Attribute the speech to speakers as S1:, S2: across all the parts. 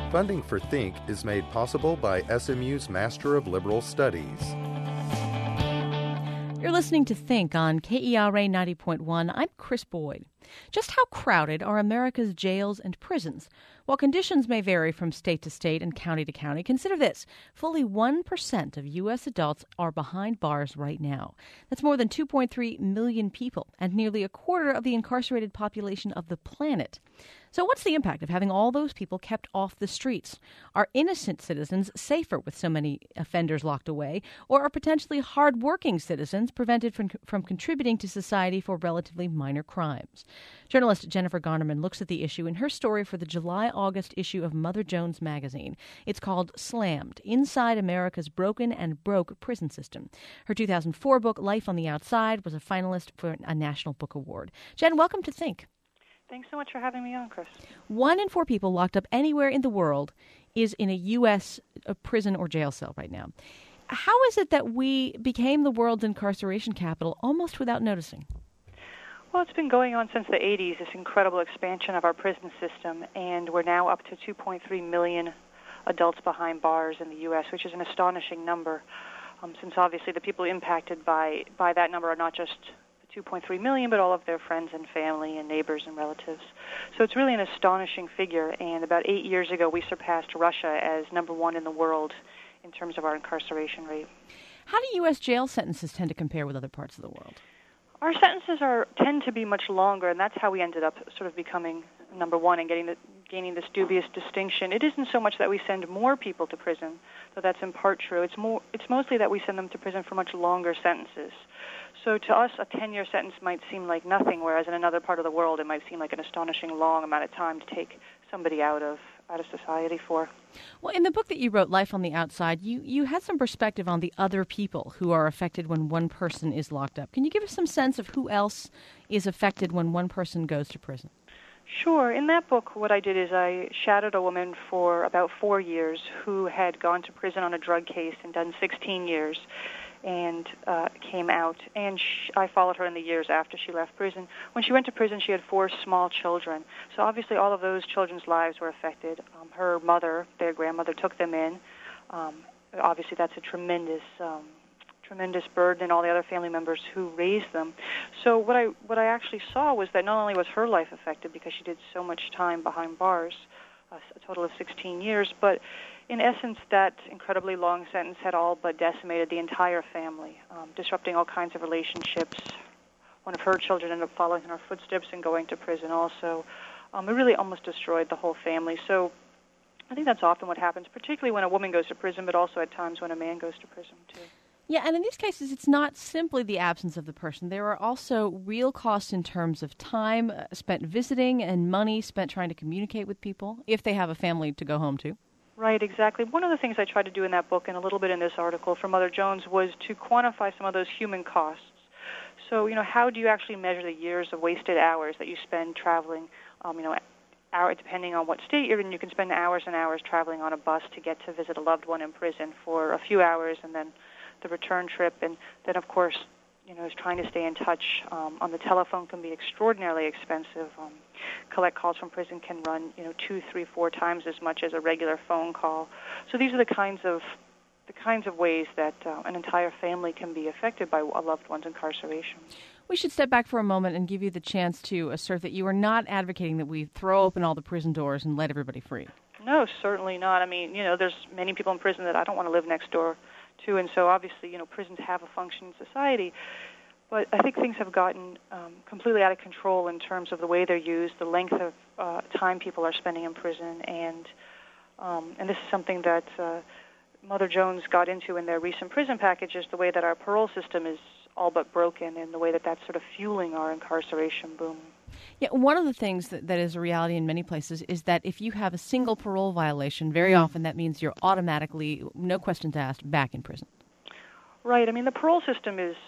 S1: Funding for Think is made possible by SMU's Master of Liberal Studies.
S2: You're listening to Think on KERA 90.1. I'm Chris Boyd. Just how crowded are America's jails and prisons? While conditions may vary from state to state and county to county, consider this. Fully 1% of U.S. adults are behind bars right now. That's more than 2.3 million people and nearly a quarter of the incarcerated population of the planet. So what's the impact of having all those people kept off the streets? Are innocent citizens safer with so many offenders locked away, or are potentially hard-working citizens prevented from contributing to society for relatively minor crimes? Journalist Jennifer Garnerman looks at the issue in her story for the July-August issue of Mother Jones magazine. It's called Slammed, Inside America's Broken and Broke Prison System. Her 2004 book, Life on the Outside, was a finalist for a National Book Award. Jen, welcome to Think.
S3: Thanks so much for having me on, Chris.
S2: 1 in 4 people locked up anywhere in the world is in a U.S. prison or jail cell right now. How is it that we became the world's incarceration capital almost without noticing?
S3: Well, it's been going on since the 80s, this incredible expansion of our prison system, and we're now up to 2.3 million adults behind bars in the U.S., which is an astonishing number, since obviously the people impacted by that number are not just 2.3 million, but all of their friends and family and neighbors and relatives. So it's really an astonishing figure, and about 8 years ago we surpassed Russia as number 1 in the world in terms of our incarceration rate.
S2: How do U.S. jail sentences tend to compare with other parts of the world?
S3: Our sentences tend to be much longer, and that's how we ended up sort of becoming number 1 and gaining this dubious distinction. It isn't so much that we send more people to prison, though that's in part true. It's mostly that we send them to prison for much longer sentences. So to us, a 10-year sentence might seem like nothing, whereas in another part of the world, it might seem like an astonishing long amount of time to take somebody out of society for.
S2: Well, in the book that you wrote, Life on the Outside, you had some perspective on the other people who are affected when one person is locked up. Can you give us some sense of who else is affected when one person goes to prison?
S3: Sure. In that book, what I did is I shadowed a woman for about 4 years who had gone to prison on a drug case and done 16 years and came out. And I followed her in the years after she left prison. When she went to prison, she had 4 small children. So obviously all of those children's lives were affected. Her mother, their grandmother, took them in. Obviously that's a tremendous burden, and all the other family members who raised them. So what I actually saw was that not only was her life affected because she did so much time behind bars, a total of 16 years, but in essence that incredibly long sentence had all but decimated the entire family, disrupting all kinds of relationships. One of her children ended up following in her footsteps and going to prison also. It really almost destroyed the whole family. So I think that's often what happens, particularly when a woman goes to prison, but also at times when a man goes to prison too.
S2: Yeah, and in these cases, it's not simply the absence of the person. There are also real costs in terms of time spent visiting and money spent trying to communicate with people, if they have a family to go home to.
S3: Right, exactly. One of the things I tried to do in that book and a little bit in this article for Mother Jones was to quantify some of those human costs. So, how do you actually measure the years of wasted hours that you spend traveling, depending on what state you're in, you can spend hours and hours traveling on a bus to get to visit a loved one in prison for a few hours, and then the return trip, and then, of course, is trying to stay in touch on the telephone can be extraordinarily expensive. Collect calls from prison can run, 2, 3, 4 times as much as a regular phone call. So these are the kinds of ways that an entire family can be affected by a loved one's incarceration.
S2: We should step back for a moment and give you the chance to assert that you are not advocating that we throw open all the prison doors and let everybody free.
S3: No, certainly not. I mean, there's many people in prison that I don't want to live next door to, and so obviously, prisons have a function in society. But I think things have gotten completely out of control in terms of the way they're used, the length of time people are spending in prison, and this is something that Mother Jones got into in their recent prison packages, the way that our parole system is all but broken, and the way that that's sort of fueling our incarceration boom.
S2: Yeah, one of the things that is a reality in many places is that if you have a single parole violation, very often that means you're automatically, no questions asked, back in prison.
S3: Right. I mean, the parole system is,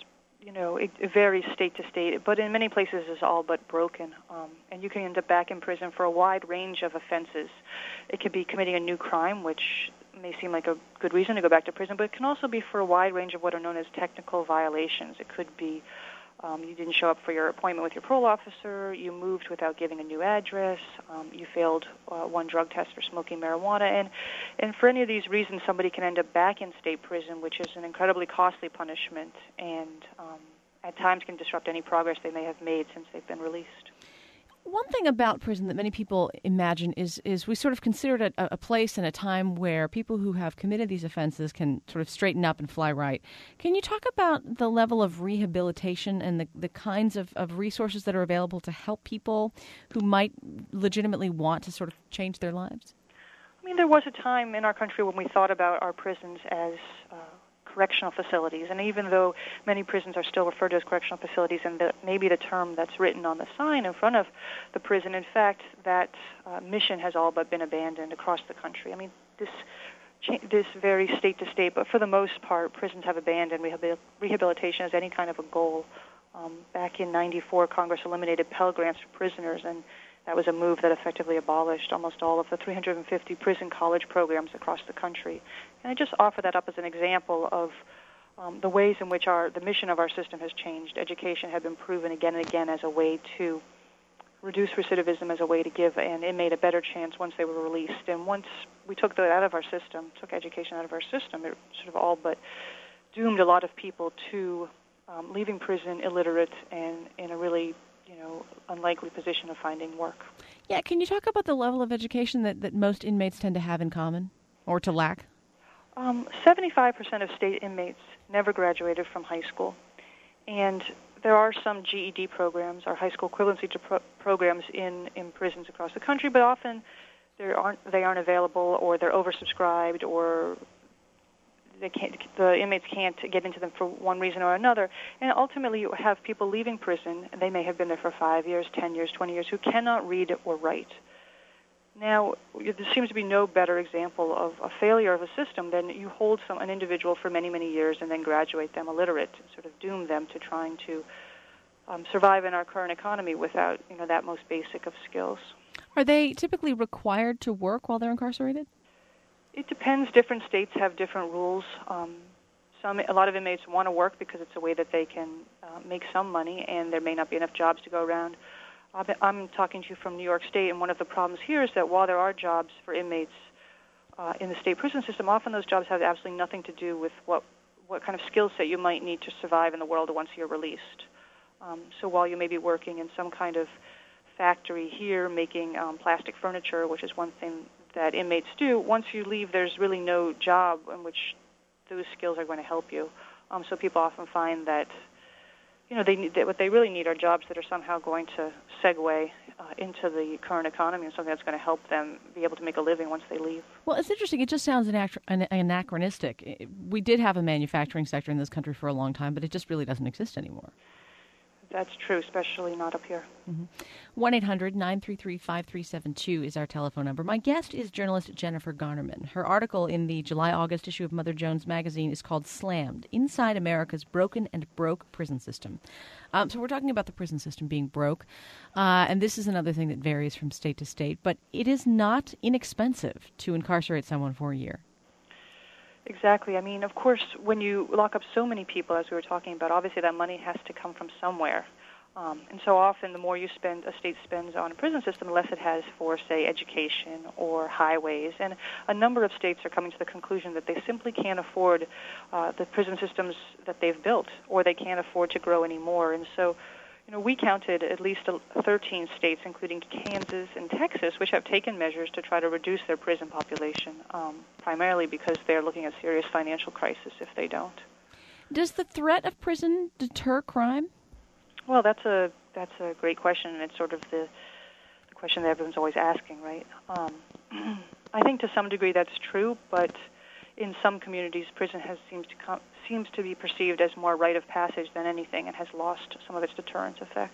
S3: it varies state to state, but in many places is all but broken. And you can end up back in prison for a wide range of offenses. It could be committing a new crime, which may seem like a good reason to go back to prison, but it can also be for a wide range of what are known as technical violations. It could be You didn't show up for your appointment with your parole officer. You moved without giving a new address. You failed one drug test for smoking marijuana. And for any of these reasons, somebody can end up back in state prison, which is an incredibly costly punishment and at times can disrupt any progress they may have made since they've been released.
S2: One thing about prison that many people imagine is we sort of consider it a place and a time where people who have committed these offenses can sort of straighten up and fly right. Can you talk about the level of rehabilitation and the kinds of resources that are available to help people who might legitimately want to sort of change their lives?
S3: I mean, there was a time in our country when we thought about our prisons as correctional facilities, and even though many prisons are still referred to as correctional facilities, and maybe the term that's written on the sign in front of the prison, in fact, that mission has all but been abandoned across the country. I mean, this varies state to state, but for the most part, prisons have abandoned rehabilitation as any kind of a goal. Back in '94, Congress eliminated Pell Grants for prisoners, and that was a move that effectively abolished almost all of the 350 prison college programs across the country. And I just offer that up as an example of the ways in which the mission of our system has changed. Education had been proven again and again as a way to reduce recidivism, as a way to give an inmate a better chance once they were released. And once we took that out of our system, took education out of our system, it sort of all but doomed a lot of people to leaving prison illiterate and in a really unlikely position of finding work.
S2: Yeah, can you talk about the level of education that most inmates tend to have in common or to lack?
S3: 75% of state inmates never graduated from high school, and there are some GED programs, or high school equivalency programs in prisons across the country, but often they aren't available, or they're oversubscribed, or the inmates can't get into them for one reason or another. And ultimately you have people leaving prison, and they may have been there for 5 years, 10 years, 20 years, who cannot read or write. Now, there seems to be no better example of a failure of a system than you hold an individual for many, many years and then graduate them illiterate, sort of doom them to trying to survive in our current economy without that most basic of skills.
S2: Are they typically required to work while they're incarcerated?
S3: It depends. Different states have different rules. A lot of inmates want to work because it's a way that they can make some money, and there may not be enough jobs to go around. I'm talking to you from New York State, and one of the problems here is that while there are jobs for inmates in the state prison system, often those jobs have absolutely nothing to do with what kind of skill set you might need to survive in the world once you're released. So while you may be working in some kind of factory here making plastic furniture, which is one thing that inmates do, once you leave, there's really no job in which those skills are going to help you. So people often find that what they really need are jobs that are somehow going to segue into the current economy and something that's going to help them be able to make a living once they leave.
S2: Well, it's interesting. It just sounds anachronistic. We did have a manufacturing sector in this country for a long time, but it just really doesn't exist anymore.
S3: That's true, especially not up here.
S2: 1-800-933-5372 is our telephone number. My guest is journalist Jennifer Garnerman. Her article in the July-August issue of Mother Jones magazine is called Slammed, Inside America's Broken and Broke Prison System. So we're talking about the prison system being broke, and this is another thing that varies from state to state, but it is not inexpensive to incarcerate someone for a year.
S3: Exactly. I mean, of course, when you lock up so many people, as we were talking about, obviously that money has to come from somewhere. And so often the more a state spends on a prison system, the less it has for, say, education or highways. And a number of states are coming to the conclusion that they simply can't afford the prison systems that they've built, or they can't afford to grow anymore. And so we counted at least 13 states, including Kansas and Texas, which have taken measures to try to reduce their prison population, primarily because they're looking at serious financial crisis if they don't.
S2: Does the threat of prison deter crime?
S3: Well, that's a great question, and it's sort of the question that everyone's always asking, right? I think to some degree that's true, but in some communities, prison seems to be perceived as more rite of passage than anything, and has lost some of its deterrence effect.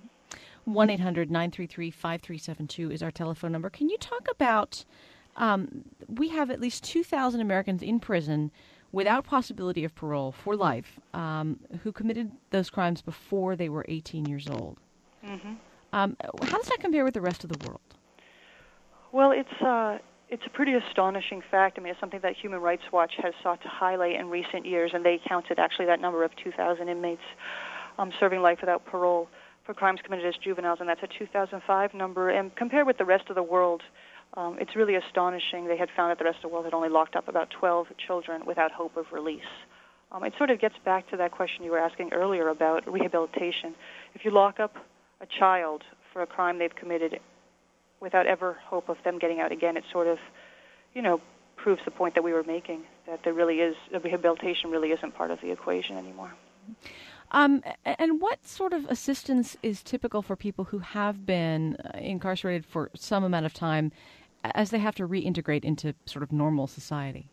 S2: 1-800-933-5372 is our telephone number. Can you talk about, we have at least 2,000 Americans in prison without possibility of parole for life who committed those crimes before they were 18 years old. Mm-hmm. How does that compare with the rest of the world?
S3: Well, it's a pretty astonishing fact. I mean, it's something that Human Rights Watch has sought to highlight in recent years, and they counted actually that number of 2,000 inmates. serving life without parole for crimes committed as juveniles, and that's a 2005 number. And compared with the rest of the world, it's really astonishing. They had found that the rest of the world had only locked up about 12 children without hope of release. It sort of gets back to that question you were asking earlier about rehabilitation. If you lock up a child for a crime they've committed without ever hope of them getting out again, it sort of, proves the point that we were making, that there really is, rehabilitation really isn't part of the equation anymore.
S2: And what sort of assistance is typical for people who have been incarcerated for some amount of time as they have to reintegrate into sort of normal society?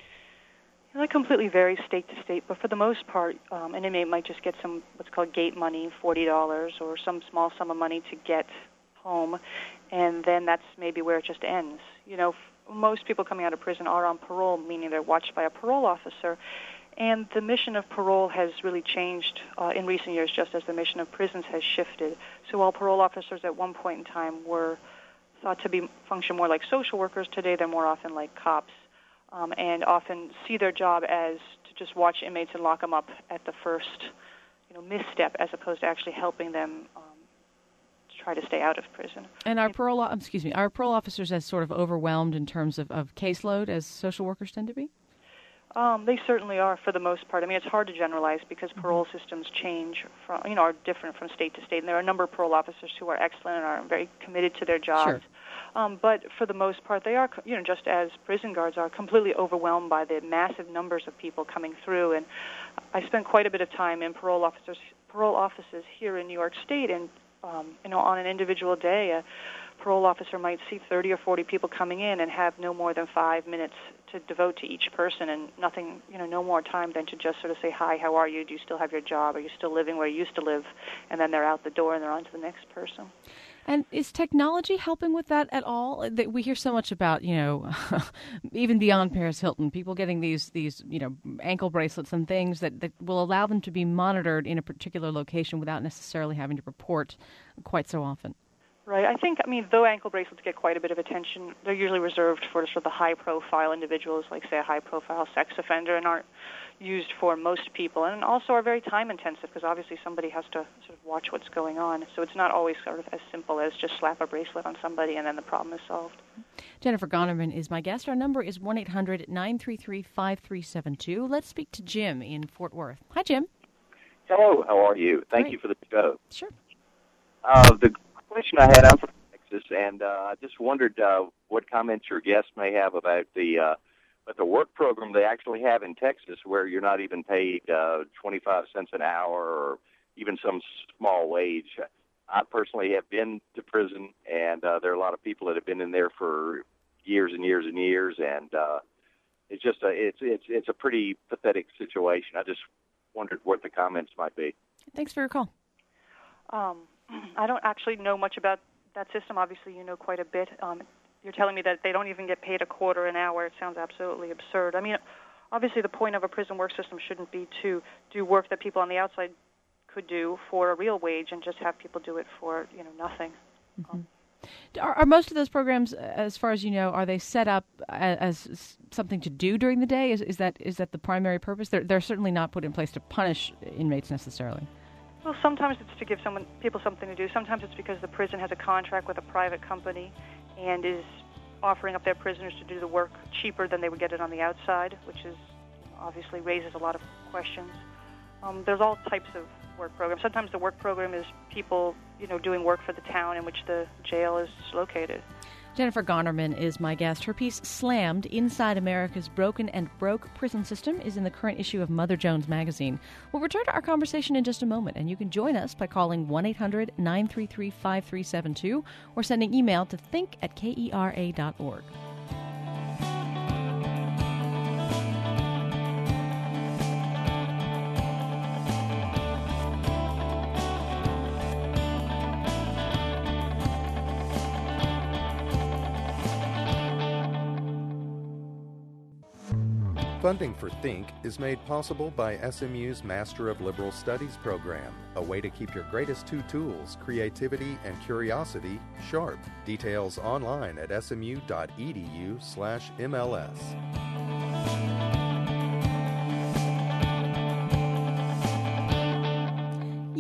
S3: That completely varies state to state, but for the most part, an inmate might just get some what's called gate money, $40, or some small sum of money to get home, and then that's maybe where it just ends. Most people coming out of prison are on parole, meaning they're watched by a parole officer, and the mission of parole has really changed in recent years, just as the mission of prisons has shifted. So while parole officers at one point in time were thought to function more like social workers, today they're more often like cops. And often see their job as to just watch inmates and lock them up at the first, misstep, as opposed to actually helping them to try to stay out of prison.
S2: And our parole officers as sort of overwhelmed in terms of caseload as social workers tend to be?
S3: They certainly are, for the most part. I mean, it's hard to generalize because parole systems change are different from state to state, and there are a number of parole officers who are excellent and are very committed to their jobs.
S2: Sure.
S3: But for the most part, they are, just as prison guards are, completely overwhelmed by the massive numbers of people coming through. And I spent quite a bit of time in parole offices here in New York State, and on an individual day, a parole officer might see 30 or 40 people coming in and have no more than 5 minutes to devote to each person, and nothing, no more time than to just sort of say, hi, how are you? Do you still have your job? Are you still living where you used to live? And then they're out the door and they're on to the next person.
S2: And is technology helping with that at all? We hear so much about, even beyond Paris Hilton, people getting these ankle bracelets and things that will allow them to be monitored in a particular location without necessarily having to report quite so often.
S3: Right. Though ankle bracelets get quite a bit of attention, they're usually reserved for sort of the high-profile individuals, like, say, a high-profile sex offender, and aren't used for most people, and also are very time-intensive because obviously somebody has to sort of watch what's going on. So it's not always sort of as simple as just slap a bracelet on somebody and then the problem is solved.
S2: Jennifer Gonnerman is my guest. Our number is 1-800-933-5372. Let's speak to Jim in Fort Worth. Hi, Jim.
S4: Hello. How are you? Thank
S2: Great.
S4: you for the show.
S2: Sure.
S4: The question I had, I'm from Texas, and I just wondered what comments your guest may have about the work program they actually have in Texas, where you're not even paid 25 cents an hour or even some small wage. I personally have been to prison, and there are a lot of people that have been in there for years and years and years, and it's just it's a pretty pathetic situation. I just wondered what the comments might be.
S2: Thanks for your call.
S3: I don't actually know much about that system. Obviously, you know quite a bit. You're telling me that they don't even get paid a quarter an hour. It sounds absolutely absurd. I mean, obviously the point of a prison work system shouldn't be to do work that people on the outside could do for a real wage and just have people do it for, nothing.
S2: Mm-hmm. Are most of those programs, as far as you know, are they set up as something to do during the day? Is that the primary purpose? They're certainly not put in place to punish inmates necessarily.
S3: Well, sometimes it's to give people something to do. Sometimes it's because the prison has a contract with a private company and is offering up their prisoners to do the work cheaper than they would get it on the outside, which is obviously raises a lot of questions. There's all types of work programs. Sometimes the work program is people, doing work for the town in which the jail is located.
S2: Jennifer Gonnerman is my guest. Her piece, Slammed, Inside America's Broken and Broke Prison System, is in the current issue of Mother Jones magazine. We'll return to our conversation in just a moment, and you can join us by calling 1-800-933-5372 or sending email to think@kera.org.
S1: Funding for Think is made possible by SMU's Master of Liberal Studies program, a way to keep your greatest two tools, creativity and curiosity, sharp. Details online at smu.edu/MLS.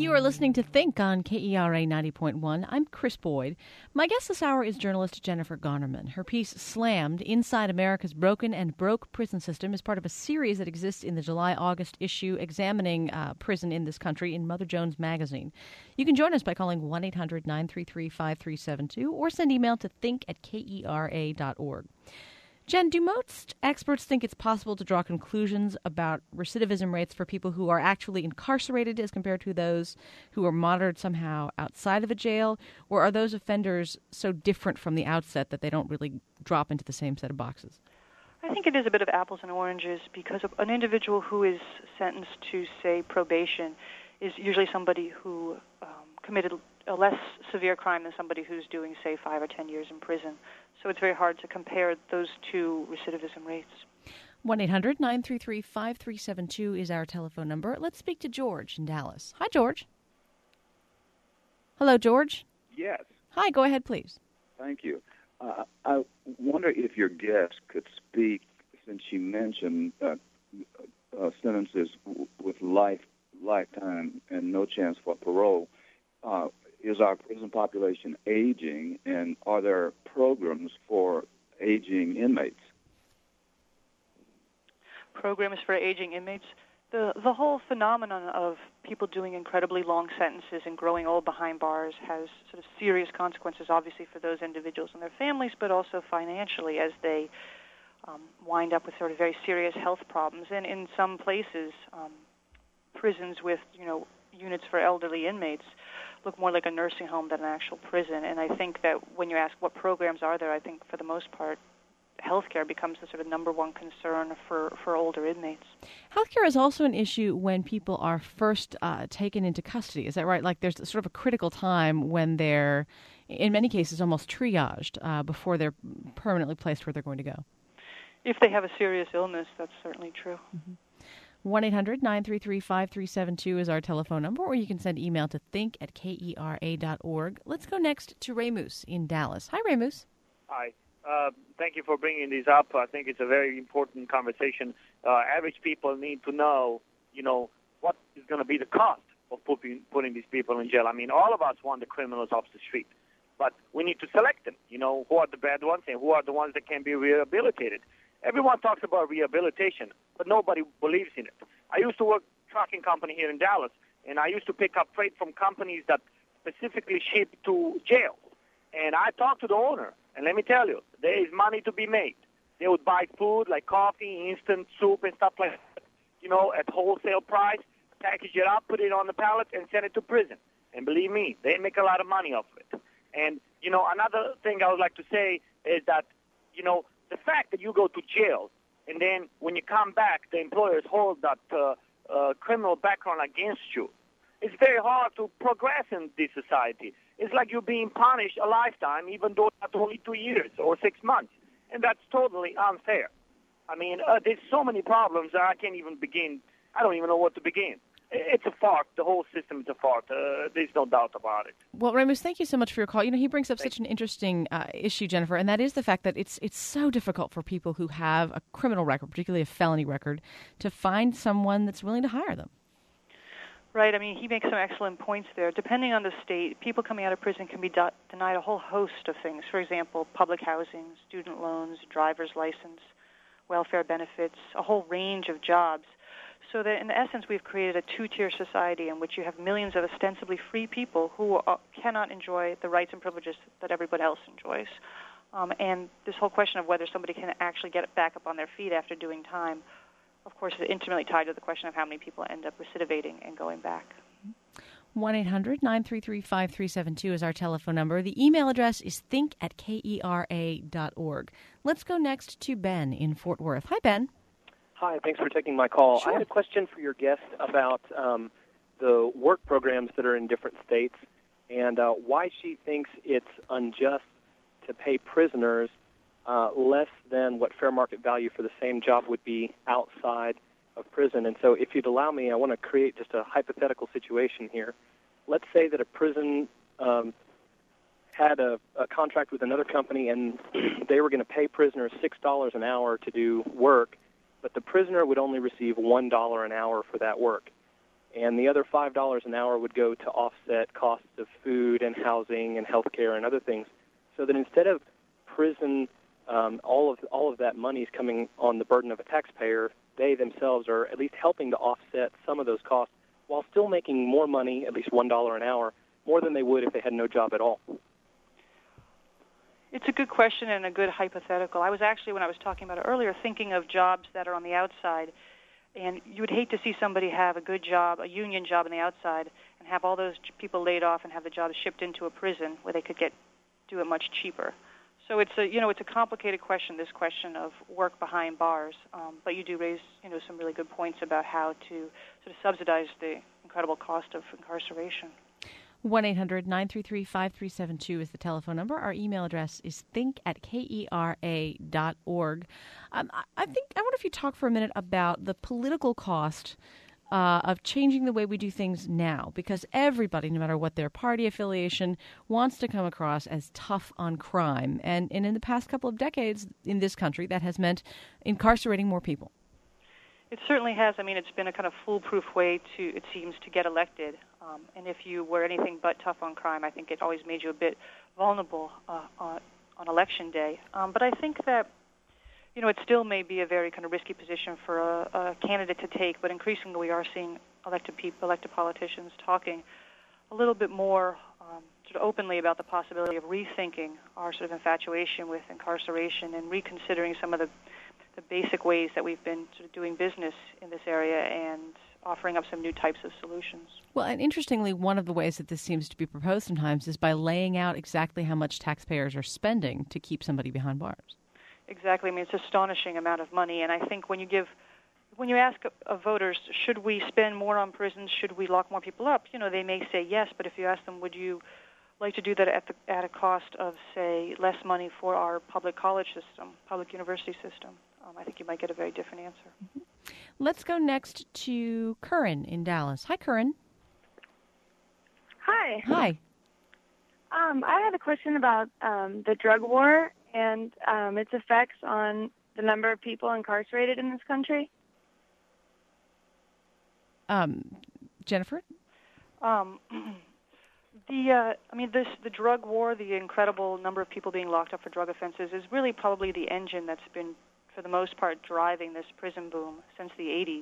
S2: You are listening to Think on KERA 90.1. I'm Chris Boyd. My guest this hour is journalist Jennifer Garnerman. Her piece, Slammed, Inside America's Broken and Broke Prison System, is part of a series that exists in the July-August issue examining prison in this country in Mother Jones Magazine. You can join us by calling 1-800-933-5372 or send email to think@kera.org. Jen, do most experts think it's possible to draw conclusions about recidivism rates for people who are actually incarcerated as compared to those who are monitored somehow outside of a jail? Or are those offenders so different from the outset that they don't really drop into the same set of boxes?
S3: I think it is a bit of apples and oranges because an individual who is sentenced to, say, probation is usually somebody who committed a less severe crime than somebody who's doing, say, 5 or 10 years in prison. So it's very hard to compare those two recidivism rates.
S2: 1-800-933-5372 is our telephone number. Let's speak to George in Dallas. Hi, George. Hello, George.
S5: Yes.
S2: Hi, go ahead, please.
S5: Thank you. I wonder if your guest could speak, since she mentioned sentences with lifetime and no chance for parole. Is our prison population aging, and are there programs for aging inmates?
S3: Programs for aging inmates? The whole phenomenon of people doing incredibly long sentences and growing old behind bars has sort of serious consequences, obviously, for those individuals and their families, but also financially as they wind up with sort of very serious health problems. And in some places, prisons with, units for elderly inmates look more like a nursing home than an actual prison. And I think that when you ask what programs are there, I think for the most part, healthcare becomes the sort of number one concern for older inmates.
S2: Healthcare is also an issue when people are first taken into custody. Is that right? Like there's sort of a critical time when they're, in many cases, almost triaged before they're permanently placed where they're going to go.
S3: If they have a serious illness, that's certainly true.
S2: Mm-hmm. 1-800-933-5372 is our telephone number, or you can send email to think@kera.org. Let's go next to Ray Moose in Dallas. Hi, Ray Moose.
S6: Hi. Thank you for bringing this up. I think it's a very important conversation. Average people need to know, what is going to be the cost of putting these people in jail. I mean, all of us want the criminals off the street, but we need to select them, who are the bad ones and who are the ones that can be rehabilitated. Everyone talks about rehabilitation, but nobody believes in it. I used to work trucking company here in Dallas, and I used to pick up freight from companies that specifically ship to jail. And I talked to the owner, and let me tell you, there is money to be made. They would buy food like coffee, instant soup, and stuff like that, at wholesale price, package it up, put it on the pallet, and send it to prison. And believe me, they make a lot of money off of it. And, another thing I would like to say is that, the fact that you go to jail and then when you come back, the employers hold that criminal background against you, it's very hard to progress in this society. It's like you're being punished a lifetime, even though it's only 2 years or 6 months. And that's totally unfair. I mean, there's so many problems that I can't even begin. I don't even know what to begin. It's a fart. The whole system is a fart. There's no doubt about it.
S2: Well, Remus, thank you so much for your call. He brings up such an interesting issue, Jennifer, and that is the fact that it's so difficult for people who have a criminal record, particularly a felony record, to find someone that's willing to hire them.
S3: Right. I mean, he makes some excellent points there. Depending on the state, people coming out of prison can be denied a whole host of things. For example, public housing, student loans, driver's license, welfare benefits, a whole range of jobs. So that in essence, we've created a two-tier society in which you have millions of ostensibly free people who cannot enjoy the rights and privileges that everybody else enjoys. And this whole question of whether somebody can actually get back up on their feet after doing time, of course, is intimately tied to the question of how many people end up recidivating and going back.
S2: 1-800-933-5372 is our telephone number. The email address is think@kera.org. Let's go next to Ben in Fort Worth. Hi, Ben.
S7: Hi, thanks for taking my call.
S2: Sure.
S7: I had a question for your guest about the work programs that are in different states and why she thinks it's unjust to pay prisoners less than what fair market value for the same job would be outside of prison. And so if you'd allow me, I want to create just a hypothetical situation here. Let's say that a prison had a contract with another company and they were going to pay prisoners $6 an hour to do work, but the prisoner would only receive $1 an hour for that work. and the other $5 an hour would go to offset costs of food and housing and health care and other things. So that instead of prison, all of that money is coming on the burden of a taxpayer, they themselves are at least helping to offset some of those costs while still making more money, at least $1 an hour, more than they would if they had no job at all.
S3: It's a good question and a good hypothetical. I was actually, when I was talking about it earlier, thinking of jobs that are on the outside. And you would hate to see somebody have a good job, a union job on the outside, and have all those people laid off and have the jobs shipped into a prison where they could do it much cheaper. So it's a complicated question, this question of work behind bars. But you do raise some really good points about how to sort of subsidize the incredible cost of incarceration.
S2: 1-800-933-5372 is the telephone number. Our email address is think@kera.org. I wonder if you talk for a minute about the political cost of changing the way we do things now, because everybody, no matter what their party affiliation, wants to come across as tough on crime. And in the past couple of decades in this country, that has meant incarcerating more people.
S3: It certainly has. I mean, it's been a kind of foolproof way it seems, to get elected. And if you were anything but tough on crime, I think it always made you a bit vulnerable on Election Day. But I think that, it still may be a very kind of risky position for a candidate to take. But increasingly, we are seeing elected politicians talking a little bit more sort of openly about the possibility of rethinking our sort of infatuation with incarceration and reconsidering some of the basic ways that we've been sort of doing business in this area and offering up some new types of solutions.
S2: Well, and interestingly, one of the ways that this seems to be proposed sometimes is by laying out exactly how much taxpayers are spending to keep somebody behind bars.
S3: Exactly. I mean, it's an astonishing amount of money. And I think when you ask voters, should we spend more on prisons, should we lock more people up, they may say yes. But if you ask them, would you like to do that at a cost of, say, less money for our public college system, public university system, I think you might get a very different answer.
S2: Mm-hmm. Let's go next to Curran in Dallas. Hi, Curran.
S8: Hi.
S2: Hi.
S8: I had a question about the drug war and its effects on the number of people incarcerated in this country.
S2: Jennifer?
S3: The drug war, the incredible number of people being locked up for drug offenses, is really probably the engine that's been, for the most part, driving this prison boom since the 80s.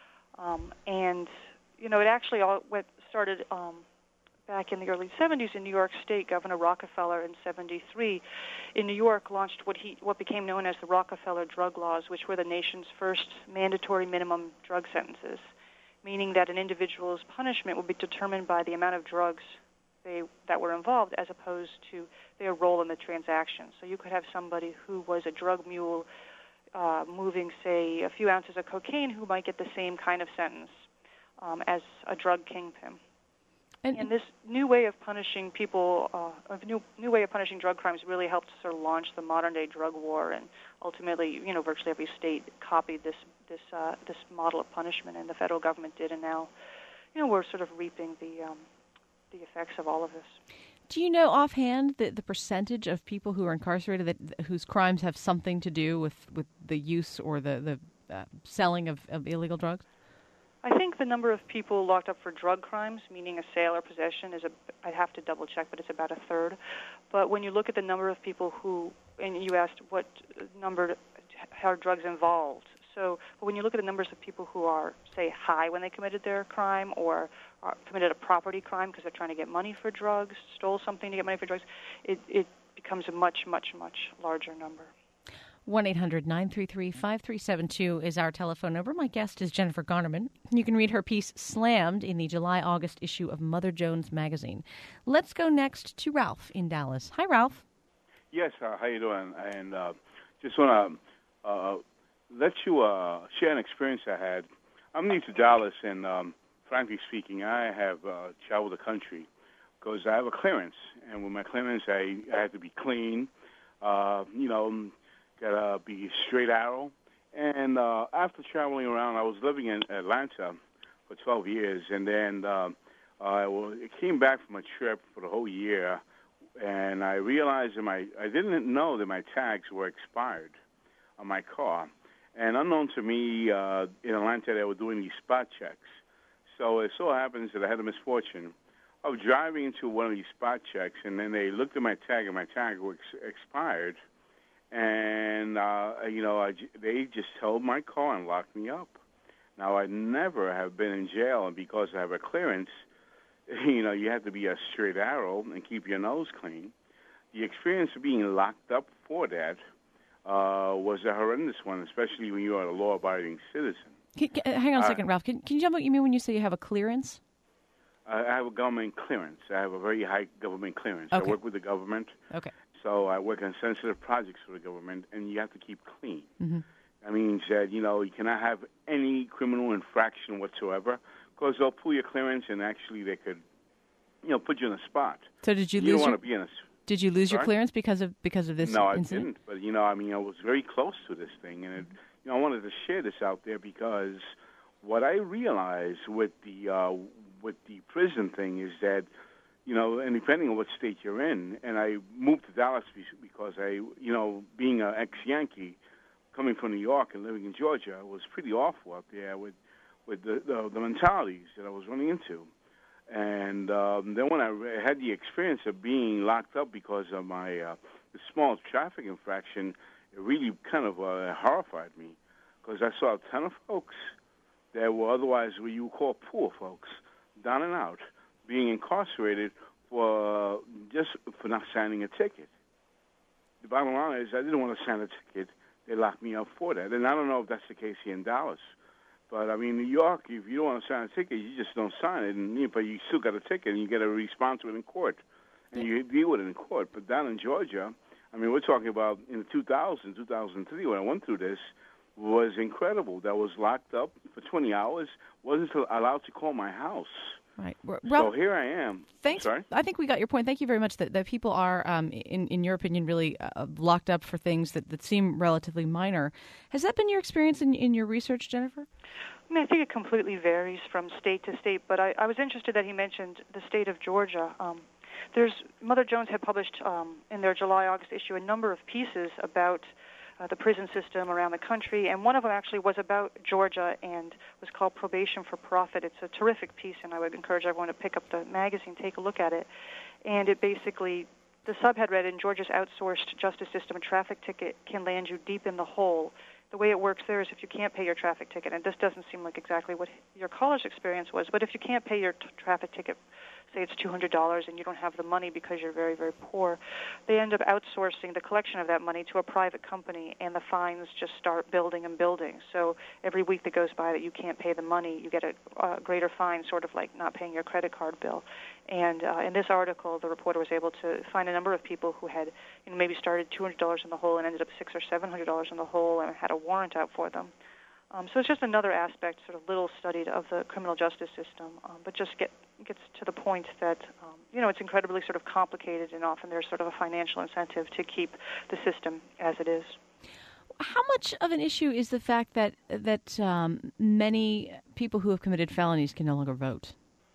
S3: It actually started back in the early 70s in New York State. Governor Rockefeller in 73 in New York launched what became known as the Rockefeller drug laws, which were the nation's first mandatory minimum drug sentences, meaning that an individual's punishment would be determined by the amount of drugs that were involved as opposed to their role in the transaction. So you could have somebody who was a drug mule moving, say, a few ounces of cocaine who might get the same kind of sentence as a drug kingpin. And this new way of punishing people, new way of punishing drug crimes really helped sort of launch the modern-day drug war, and ultimately, virtually every state copied this model of punishment, and the federal government did, and now, we're sort of reaping the effects of all of this.
S2: Do you know offhand the percentage of people who are incarcerated whose crimes have something to do with the use or the selling of illegal drugs?
S3: I think the number of people locked up for drug crimes, meaning a sale or possession, I'd have to double check, but it's about a third. But when you look at the number of people and you asked what number are drugs involved. But when you look at the numbers of people who are, say, high when they committed their crime or committed a property crime because they're trying to get money for drugs, stole something to get money for drugs, it becomes a much, much, much larger number.
S2: 1-800-933-5372 is our telephone number. My guest is Jennifer Garnerman. You can read her piece Slammed in the July-August issue of Mother Jones magazine. Let's go next to Ralph in Dallas. Hi, Ralph.
S9: Yes, how you doing? And just want to let you share an experience I had. I'm new to Dallas, and frankly speaking, I have traveled the country because I have a clearance. And with my clearance, I have to be clean, gotta be straight arrow. And after traveling around, I was living in Atlanta for 12 years, and then I came back from a trip for the whole year, and I realized I didn't know that my tags were expired on my car. And unknown to me, in Atlanta, they were doing these spot checks. So it so happens that I had a misfortune of driving into one of these spot checks, and then they looked at my tag, and my tag was expired. And, they just towed my car and locked me up. Now, I never have been in jail, and because I have a clearance, you have to be a straight arrow and keep your nose clean. The experience of being locked up for that was a horrendous one, especially when you are a law-abiding citizen.
S2: Hang on a second, Ralph. Can you tell me what you mean when you say you have a clearance?
S9: I have a government clearance. I have a very high government clearance.
S2: Okay.
S9: I work with the government.
S2: Okay.
S9: So I work on sensitive projects for the government, and you have to keep clean.
S2: Mm-hmm.
S9: That means that, you cannot have any criminal infraction whatsoever, because they'll pull your clearance, and actually they could, put you in a spot.
S2: So did you lose?
S9: You don't want to be in a.
S2: Did you lose
S9: Sorry?
S2: your clearance because of this
S9: No,
S2: incident?
S9: I didn't. But I was very close to this thing, and I wanted to share this out there because what I realized with the prison thing is that, and depending on what state you're in, and I moved to Dallas because I, being an ex-Yankee, coming from New York and living in Georgia, was pretty awful out there with the mentalities that I was running into. And then when I had the experience of being locked up because of my the small traffic infraction, it really kind of horrified me, because I saw a ton of folks that were otherwise what you call poor folks, down and out, being incarcerated for not signing a ticket. The bottom line is I didn't want to sign a ticket. They locked me up for that. And I don't know if that's the case here in Dallas. But, New York, if you don't want to sign a ticket, you just don't sign it. But you still got a ticket, and you get to respond to it in court. And you deal with it in court. But down in Georgia, we're talking about in 2000, 2003, when I went through this, was incredible. That was locked up for 20 hours, wasn't allowed to call my house.
S2: Right.
S9: So here I am.
S2: Thanks.
S9: Sorry?
S2: I think we got your point. Thank you very much that people are, in your opinion, really locked up for things that seem relatively minor. Has that been your experience in your research, Jennifer?
S3: I think it completely varies from state to state, but I was interested that he mentioned the state of Georgia. Mother Jones had published in their July-August issue a number of pieces about the prison system around the country, and one of them actually was about Georgia and was called Probation for Profit. It's a terrific piece, and I would encourage everyone to pick up the magazine, take a look at it. And it basically, the subhead read, "In Georgia's outsourced justice system, a traffic ticket can land you deep in the hole. The way it works there is if you can't pay your traffic ticket," and this doesn't seem like exactly what your college experience was, but if you can't pay your traffic ticket, say it's $200 and you don't have the money because you're very, very poor, they end up outsourcing the collection of that money to a private company, and the fines just start building and building. So every week that goes by that you can't pay the money, you get a greater fine, sort of like not paying your credit card bill. And in this article, the reporter was able to find a number of people who had maybe started $200 in the hole and ended up $600 or $700 in the hole and had a warrant out for them. So it's just another aspect, sort of little studied, of the criminal justice system, but just gets to the point that, it's incredibly sort of complicated, and often there's sort of a financial incentive to keep the system as it is.
S2: How much of an issue is the fact that many people who have committed felonies can no longer vote?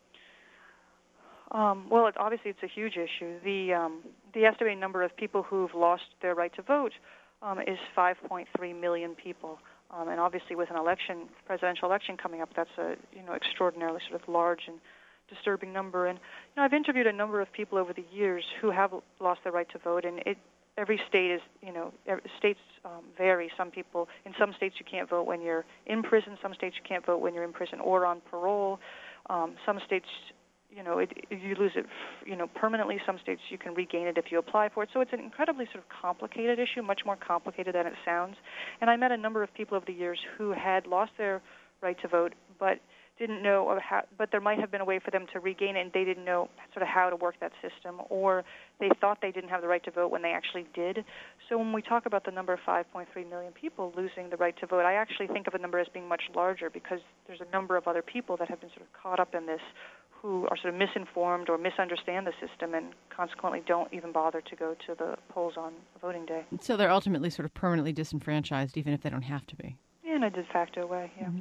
S3: Well, obviously it's a huge issue. The estimated number of people who've lost their right to vote is 5.3 million people. And obviously, with an presidential election coming up, that's a extraordinarily sort of large and disturbing number. And I've interviewed a number of people over the years who have lost their right to vote, and every state is states vary. In some states you can't vote when you're in prison. Some states you can't vote when you're in prison or on parole. Some states, you lose it, permanently. Some states you can regain it if you apply for it. So it's an incredibly sort of complicated issue, much more complicated than it sounds. And I met a number of people over the years who had lost their right to vote, but didn't know but there might have been a way for them to regain it, and they didn't know sort of how to work that system, or they thought they didn't have the right to vote when they actually did. So when we talk about the number of 5.3 million people losing the right to vote, I actually think of a number as being much larger, because there's a number of other people that have been sort of caught up in this, who are sort of misinformed or misunderstand the system and consequently don't even bother to go to the polls on voting day.
S2: So they're ultimately sort of permanently disenfranchised, even if they don't have to be.
S3: In a de facto way, yeah.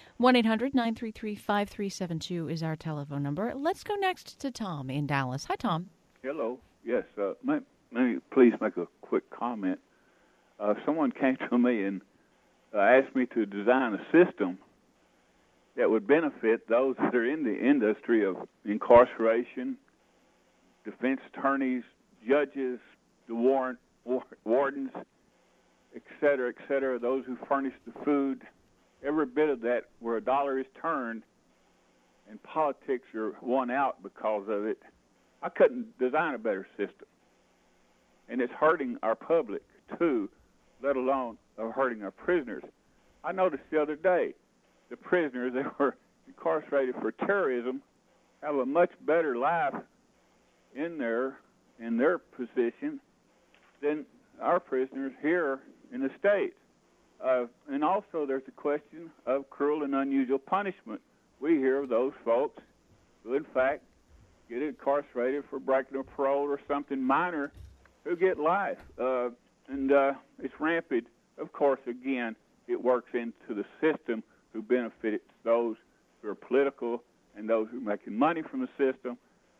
S2: 1-800-933-5372 is our telephone number. Let's go next to Tom in Dallas. Hi, Tom.
S10: Hello. Yes, let me please make a quick comment. Someone came to me and asked me to design a system that would benefit those that are in the industry of incarceration, defense attorneys, judges, the wardens, et cetera, those who furnish the food, every bit of that where a dollar is turned and politics are won out because of it. I couldn't design a better system. And it's hurting our public, too, let alone hurting our prisoners. I noticed the other day, the prisoners that were incarcerated for terrorism have a much better life in their position than our prisoners here in the States. And also there's the question of cruel and unusual punishment. We hear of those folks who, in fact, get incarcerated for breaking a parole or something minor who get life. And it's rampant. Of course, again, it works into the system who benefits those who are political and those who are making money from the system.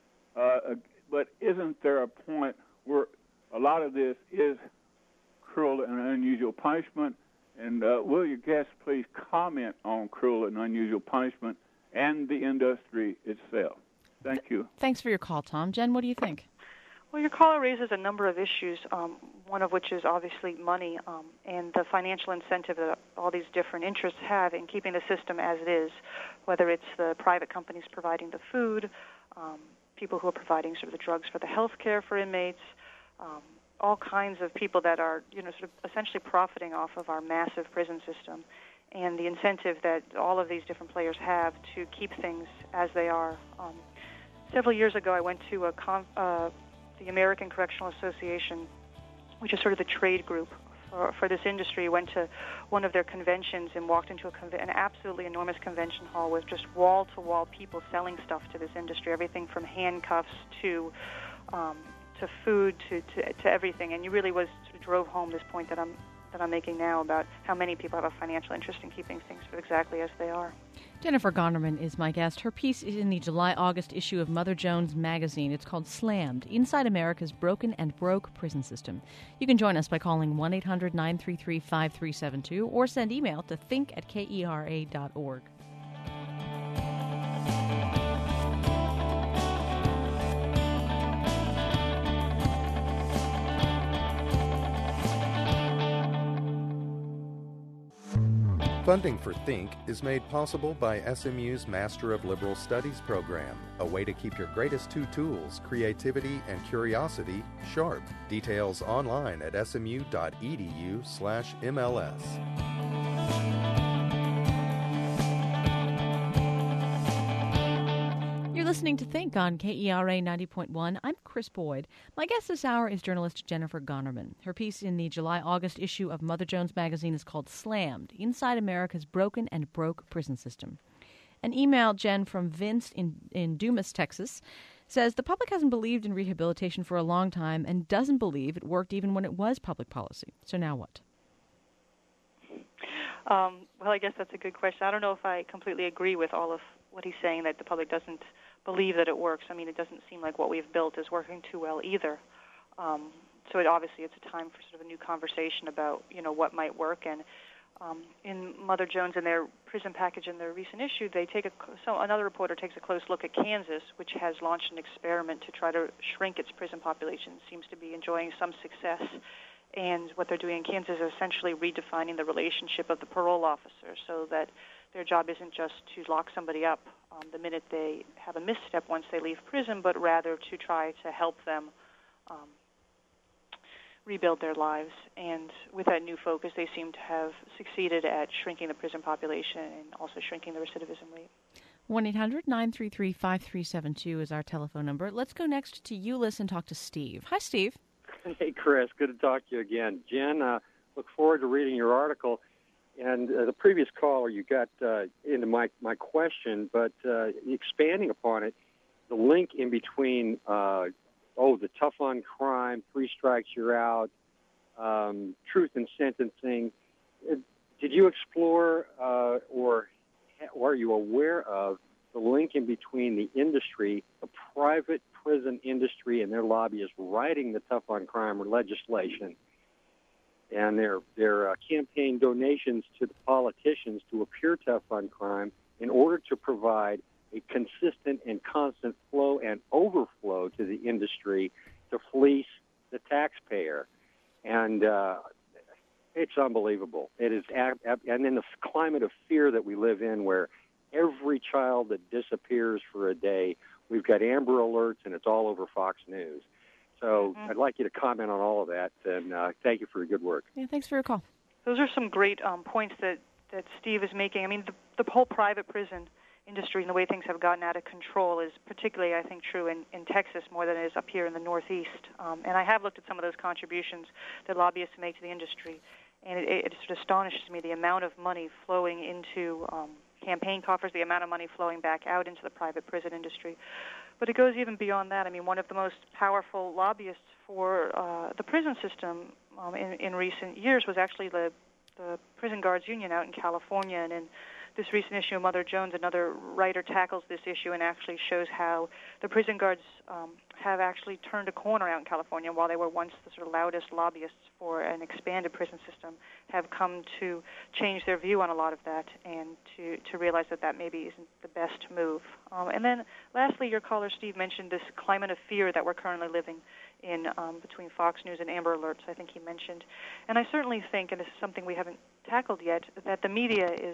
S10: But isn't there a point where a lot of this is cruel and unusual punishment? And will your guests please comment on cruel and unusual punishment and the industry itself? Thank you.
S2: Thanks for your call, Tom. Jen, what do you think?
S3: Well, your caller raises a number of issues, one of which is obviously money and the financial incentive that all these different interests have in keeping the system as it is, whether it's the private companies providing the food, people who are providing sort of the drugs for the health care for inmates, all kinds of people that are, sort of essentially profiting off of our massive prison system, and the incentive that all of these different players have to keep things as they are. Several years ago, I went to the American Correctional Association, which is sort of the trade group for this industry. Went to one of their conventions and walked into an absolutely enormous convention hall with just wall-to-wall people selling stuff to this industry, everything from handcuffs to food to everything. And you really sort of drove home this point that I'm making now about how many people have a financial interest in keeping things exactly as they are.
S2: Jennifer Gonnerman is my guest. Her piece is in the July-August issue of Mother Jones magazine. It's called Slammed, Inside America's Broken and Broke Prison System. You can join us by calling 1-800-933-5372 or send email to think@kera.org.
S1: Funding for Think is made possible by SMU's Master of Liberal Studies program, a way to keep your greatest two tools, creativity and curiosity, sharp. Details online at smu.edu/MLS.
S2: You're listening to Think on KERA 90.1. I'm Chris Boyd. My guest this hour is journalist Jennifer Gonnerman. Her piece in the July-August issue of Mother Jones magazine is called Slammed, Inside America's Broken and Broke Prison System. An email, Jen, from Vince in Dumas, Texas, says the public hasn't believed in rehabilitation for a long time and doesn't believe it worked even when it was public policy. So now what?
S3: Well, I guess that's a good question. I don't know if I completely agree with all of what he's saying, that the public doesn't believe that it works. I mean, it doesn't seem like what we've built is working too well either. So obviously it's a time for sort of a new conversation about, what might work. And in Mother Jones and their prison package in their recent issue, another reporter takes a close look at Kansas, which has launched an experiment to try to shrink its prison population. It seems to be enjoying some success. And what they're doing in Kansas is essentially redefining the relationship of the parole officer so that their job isn't just to lock somebody up the minute they have a misstep once they leave prison, but rather to try to help them rebuild their lives. And with that new focus, they seem to have succeeded at shrinking the prison population and also shrinking the recidivism rate.
S2: 1-800-933-5372 is our telephone number. Let's go next to Euless and talk to Steve. Hi, Steve.
S11: Hey, Chris. Good to talk to you again. Jen, look forward to reading your article. And the previous caller, you got into my question, but expanding upon it, the link in between, the tough on crime, 3 strikes, you're out, truth in sentencing. Did you explore or are you aware of the link in between the industry, the private prison industry, and their lobbyists writing the tough on crime legislation, and their campaign donations to the politicians to appear tough on crime, in order to provide a consistent and constant flow and overflow to the industry to fleece the taxpayer. And it's unbelievable. It is, and in the climate of fear that we live in, where every child that disappears for a day, we've got Amber Alerts, and it's all over Fox News. So I'd like you to comment on all of that, and thank you for your good work.
S2: Yeah, thanks for your call.
S3: Those are some great points that Steve is making. I mean, the whole private prison industry and the way things have gotten out of control is particularly, I think, true in Texas more than it is up here in the Northeast. And I have looked at some of those contributions that lobbyists make to the industry, and it sort of astonishes me the amount of money flowing into campaign coffers, the amount of money flowing back out into the private prison industry. But it goes even beyond that. I mean, one of the most powerful lobbyists for the prison system in recent years was actually the Prison Guards Union out in California. And in this recent issue of Mother Jones, another writer tackles this issue and actually shows how the prison guards have actually turned a corner out in California. While they were once the sort of loudest lobbyists for an expanded prison system, have come to change their view on a lot of that and to realize that maybe isn't the best move. And then lastly, your caller, Steve, mentioned this climate of fear that we're currently living in between Fox News and Amber Alerts, I think he mentioned. And I certainly think, and this is something we haven't tackled yet, that the media is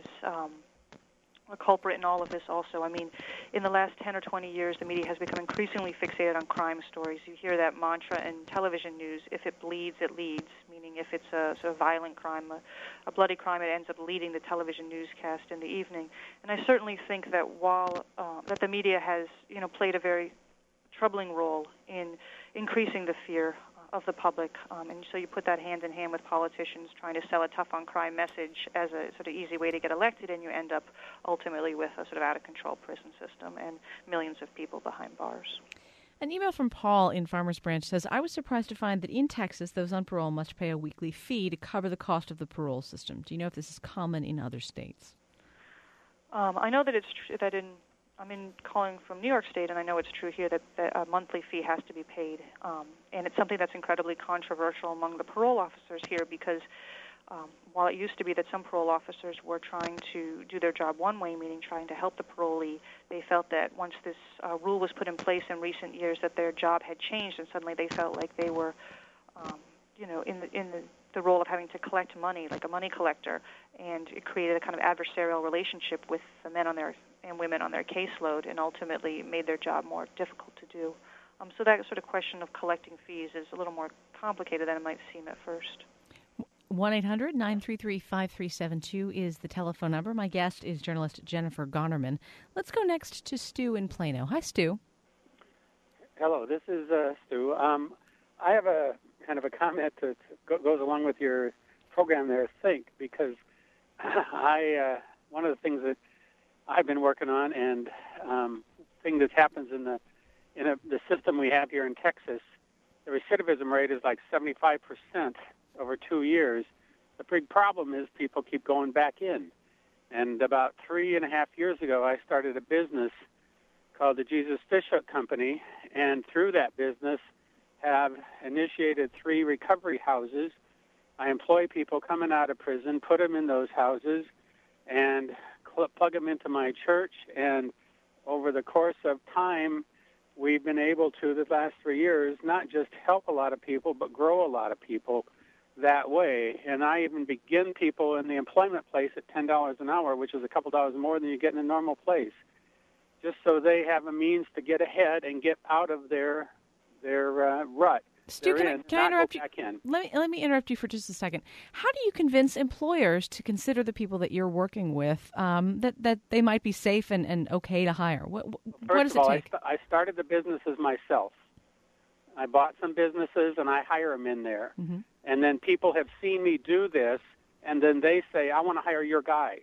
S3: a culprit in all of this also. I mean, in the last 10 or 20 years, the media has become increasingly fixated on crime stories. You hear that mantra in television news: if it bleeds, it leads, meaning if it's a sort of violent crime, a bloody crime, it ends up leading the television newscast in the evening. And I certainly think that while that the media has, played a very troubling role in increasing the fear of the public, and so you put that hand in hand with politicians trying to sell a tough-on-crime message as a sort of easy way to get elected, and you end up ultimately with a sort of out-of-control prison system and millions of people behind bars.
S2: An email from Paul in Farmers Branch says, I was surprised to find that in Texas, those on parole must pay a weekly fee to cover the cost of the parole system. Do you know if this is common in other states?
S3: I know that it's true that I'm calling from New York State, and I know it's true here that a monthly fee has to be paid. And it's something that's incredibly controversial among the parole officers here because while it used to be that some parole officers were trying to do their job one way, meaning trying to help the parolee, they felt that once this rule was put in place in recent years that their job had changed, and suddenly they felt like they were, in the role of having to collect money, like a money collector, and it created a kind of adversarial relationship with the men on their and women on their caseload, and ultimately made their job more difficult to do. So that sort of question of collecting fees is a little more complicated than it might seem at first.
S2: 1-800-933-5372 is the telephone number. My guest is journalist Jennifer Gonnerman. Let's go next to Stu in Plano. Hi, Stu.
S12: Hello, this is Stu. I have a kind of a comment that goes along with your program there, Think, because one of the things that I've been working on, and thing that happens in the system we have here in Texas, the recidivism rate is like 75% over 2 years. The big problem is people keep going back in. And about 3.5 years ago, I started a business called the Jesus Fish Hook Company, and through that business have initiated 3 recovery houses. I employ people coming out of prison, put them in those houses, and plug them into my church. And over the course of time, we've been able to, the last 3 years, not just help a lot of people, but grow a lot of people that way. And I even begin people in the employment place at $10 an hour, which is a couple dollars more than you get in a normal place, just so they have a means to get ahead and get out of their rut.
S2: Stu, can I interrupt you? Let me interrupt you for just a second. How do you convince employers to consider the people that you're working with that they might be safe and okay to hire? What does it take?
S12: I started the businesses myself. I bought some businesses and I hire them in there. Mm-hmm. And then people have seen me do this, and then they say, I want to hire your guys.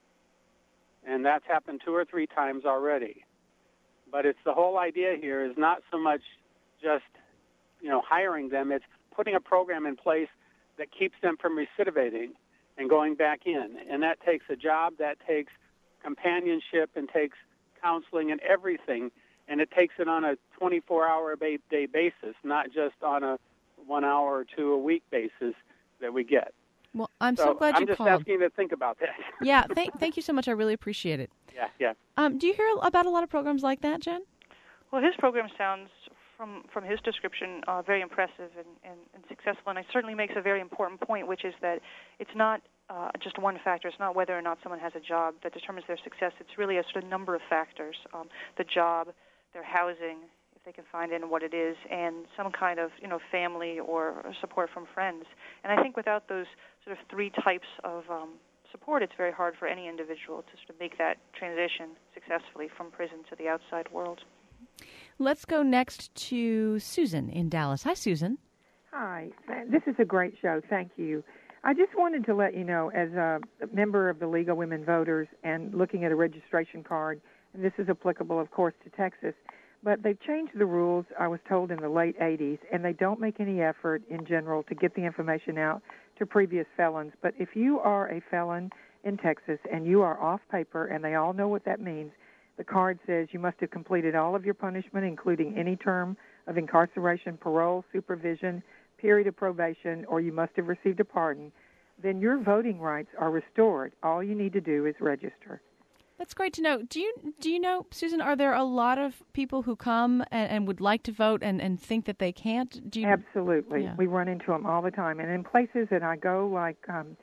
S12: And that's happened 2 or 3 times already. But it's the whole idea here is not so much just hiring them. It's putting a program in place that keeps them from recidivating and going back in. And that takes a job, that takes companionship, and takes counseling and everything. And it takes it on a 24-hour-a-day basis, not just on a 1 hour or 2 a week basis that we get.
S2: Well, I'm so glad you called.
S12: I'm just asking you to think about that.
S2: Yeah, thank you so much. I really appreciate it.
S12: Yeah.
S2: Do you hear about a lot of programs like that, Jen?
S3: Well, his program sounds, from his description, very impressive and successful, and it certainly makes a very important point, which is that it's not just one factor. It's not whether or not someone has a job that determines their success. It's really a sort of number of factors: the job, their housing, if they can find it and what it is, and some kind of family or support from friends. And I think without those sort of three types of support, it's very hard for any individual to sort of make that transition successfully from prison to the outside world.
S2: Let's go next to Susan in Dallas. Hi, Susan.
S13: Hi. This is a great show. Thank you. I just wanted to let you know, as a member of the League of Women Voters and looking at a registration card, and this is applicable, of course, to Texas, but they've changed the rules, I was told, in the late 80s, and they don't make any effort in general to get the information out to previous felons. But if you are a felon in Texas and you are off paper, and they all know what that means, the card says you must have completed all of your punishment, including any term of incarceration, parole, supervision, period of probation, or you must have received a pardon, then your voting rights are restored. All you need to do is register.
S2: That's great to know. Do you know, Susan, are there a lot of people who come and would like to vote and think that they can't?
S13: Absolutely.
S2: Yeah.
S13: We run into them all the time. And in places that I go, like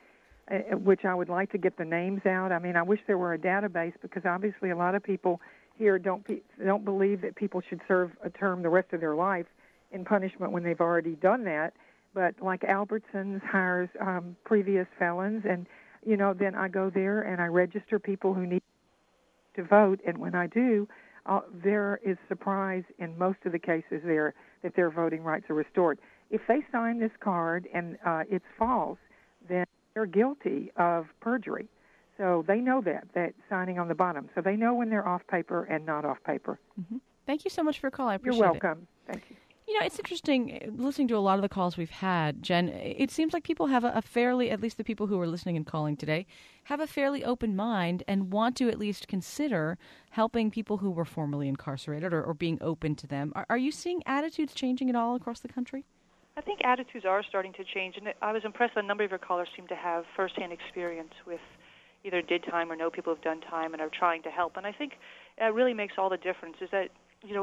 S13: which I would like to get the names out. I mean, I wish there were a database, because obviously a lot of people here don't believe that people should serve a term the rest of their life in punishment when they've already done that. But like Albertsons hires previous felons, and then I go there and I register people who need to vote, and when I do, there is surprise in most of the cases there that their voting rights are restored. If they sign this card and it's false, then they're guilty of perjury. So they know that signing on the bottom. So they know when they're off paper and not off paper.
S2: Mm-hmm. Thank you so much for your call. I appreciate it.
S13: You're welcome. Thank you.
S2: It's interesting listening to a lot of the calls we've had, Jen. It seems like people have a fairly, at least the people who are listening and calling today, have a fairly open mind and want to at least consider helping people who were formerly incarcerated or being open to them. Are you seeing attitudes changing at all across the country?
S3: I think attitudes are starting to change, and I was impressed that a number of your callers seem to have firsthand experience with either did time or know people who've done time and are trying to help. And I think it really makes all the difference is that,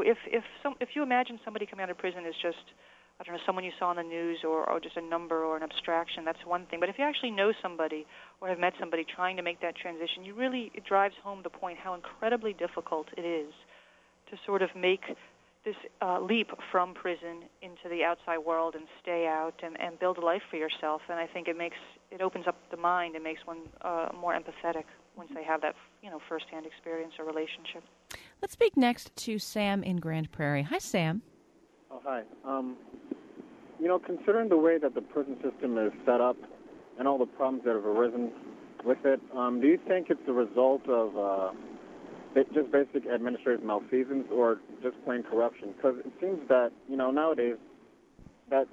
S3: if you imagine somebody coming out of prison is just, I don't know, someone you saw on the news or just a number or an abstraction, that's one thing. But if you actually know somebody or have met somebody trying to make that transition, it drives home the point how incredibly difficult it is to sort of make this leap from prison into the outside world and stay out and build a life for yourself. And I think it opens up the mind and makes one more empathetic once they have that firsthand experience or relationship.
S2: Let's speak next to Sam in Grand Prairie. Hi, Sam.
S14: Oh, hi. Considering the way that the prison system is set up and all the problems that have arisen with it, do you think it's the result of just basic administrative malfeasance or just plain corruption? Because it seems that, nowadays that,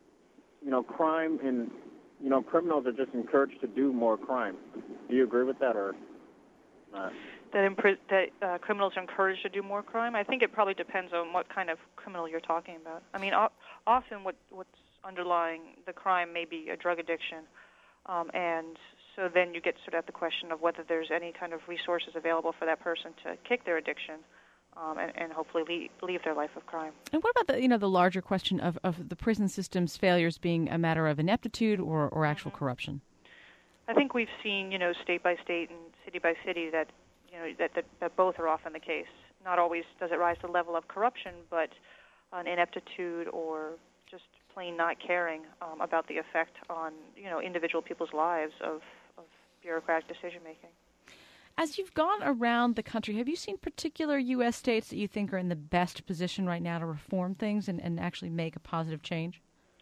S14: crime and, criminals are just encouraged to do more crime. Do you agree with that or not?
S3: That criminals are encouraged to do more crime? I think it probably depends on what kind of criminal you're talking about. I mean, often what's underlying the crime may be a drug addiction, and so then you get sort of at the question of whether there's any kind of resources available for that person to kick their addiction and hopefully leave their life of crime.
S2: And what about the larger question of the prison system's failures being a matter of ineptitude or actual corruption?
S3: I think we've seen, state by state and city by city that that both are often the case. Not always does it rise to the level of corruption, but an ineptitude or just plain not caring about the effect on individual people's lives of bureaucratic decision making.
S2: As you've gone around the country, have you seen particular U.S. states that you think are in the best position right now to reform things and actually make a positive change?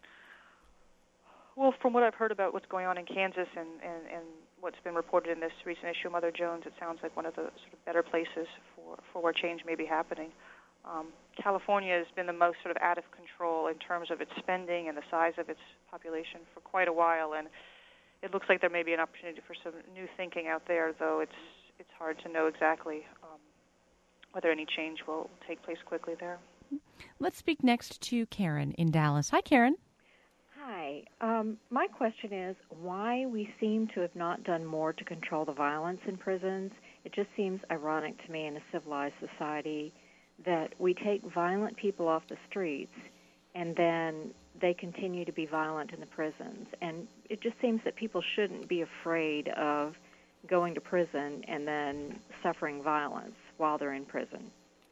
S3: Well, from what I've heard about what's going on in Kansas and what's been reported in this recent issue of Mother Jones, it sounds like one of the sort of better places for where change may be happening. California has been the most sort of out of control in terms of its spending and the size of its population for quite a while, and it looks like there may be an opportunity for some new thinking out there, though it's hard to know exactly whether any change will take place quickly there.
S2: Let's speak next to Karen in Dallas. Hi, Karen.
S15: Hi. My question is why we seem to have not done more to control the violence in prisons It just seems ironic to me in a civilized society that we take violent people off the streets and then they continue to be violent in the prisons. And it just seems that people shouldn't be afraid of going to prison and then suffering violence while they're in prison.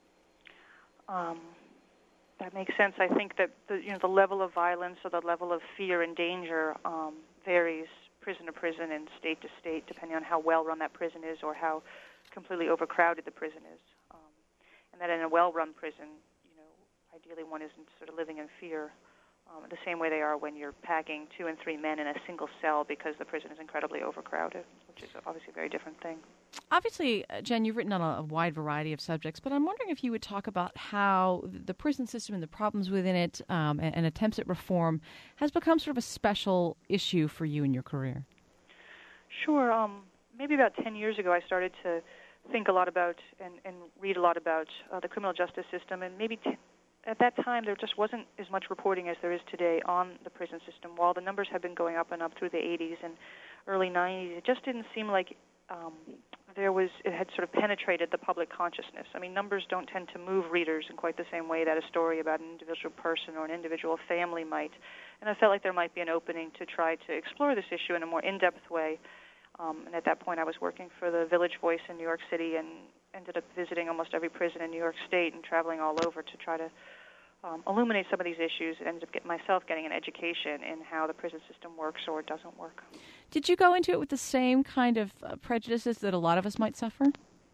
S3: That makes sense. I think that the level of violence or the level of fear and danger varies prison to prison and state to state, depending on how well run that prison is or how completely overcrowded the prison is. And that in a well-run prison, ideally one isn't sort of living in fear the same way they are when you're packing 2 and 3 men in a single cell because the prison is incredibly overcrowded, which is obviously a very different thing.
S2: Obviously, Jen, you've written on a wide variety of subjects, but I'm wondering if you would talk about how the prison system and the problems within it and attempts at reform has become sort of a special issue for you in your career.
S3: Sure. Maybe about 10 years ago I started to think a lot about and read a lot about the criminal justice system, and maybe at that time there just wasn't as much reporting as there is today on the prison system. While the numbers have been going up and up through the 80s and early 90s, it just didn't seem like it had sort of penetrated the public consciousness. I mean, numbers don't tend to move readers in quite the same way that a story about an individual person or an individual family might. And I felt like there might be an opening to try to explore this issue in a more in-depth way. And at that point I was working for the Village Voice in New York City and ended up visiting almost every prison in New York State and traveling all over to try to illuminate some of these issues. And ended up getting an education in how the prison system works or doesn't work.
S2: Did you go into it with the same kind of prejudices that a lot of us might suffer?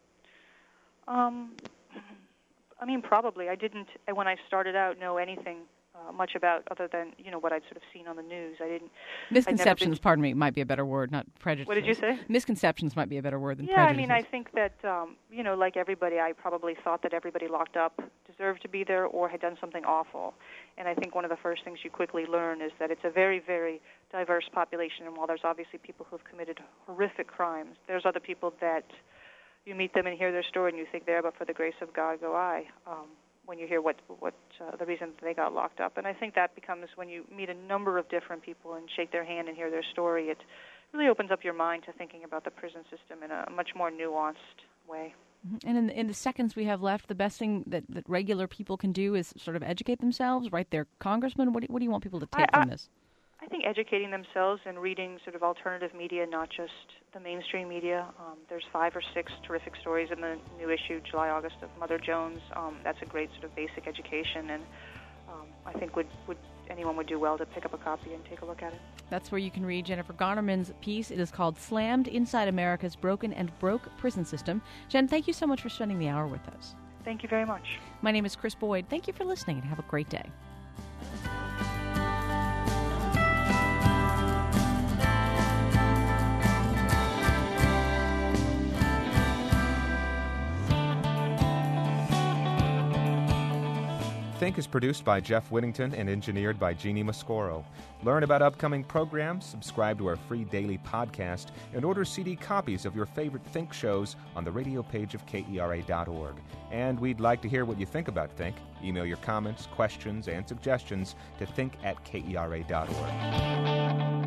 S3: I mean, probably. I didn't, when I started out, know anything much about other than, what I'd sort of seen on the news. I didn't...
S2: Misconceptions, pardon me, might be a better word, not prejudices.
S3: What did you say?
S2: Misconceptions might be a better word than
S3: prejudices.
S2: prejudices.
S3: Yeah, I mean, I think that, like everybody, I probably thought that everybody locked up deserved to be there or had done something awful. And I think one of the first things you quickly learn is that it's a very, very diverse population, and while there's obviously people who have committed horrific crimes, there's other people that you meet them and hear their story and you think there, but for the grace of God go I, when you hear what the reason they got locked up. And I think that becomes, when you meet a number of different people and shake their hand and hear their story, it really opens up your mind to thinking about the prison system in a much more nuanced way.
S2: And in the seconds we have left, the best thing that regular people can do is sort of educate themselves, write their congressman. What do you want people to take from this?
S3: I think educating themselves and reading sort of alternative media, not just the mainstream media. There's 5 or 6 terrific stories in the new issue, July, August, of Mother Jones. That's a great sort of basic education, and I think anyone would do well to pick up a copy and take a look at it.
S2: That's where you can read Jennifer Gonnerman's piece. It is called Slammed Inside America's Broken and Broke Prison System. Jen, thank you so much for spending the hour with us.
S3: Thank you very much.
S2: My name is Chris Boyd. Thank you for listening, and have a great day.
S16: Think is produced by Jeff Whittington and engineered by Jeannie Mascoro. Learn about upcoming programs, subscribe to our free daily podcast, and order CD copies of your favorite Think shows on the radio page of KERA.org. And we'd like to hear what you think about Think. Email your comments, questions, and suggestions to think@KERA.org.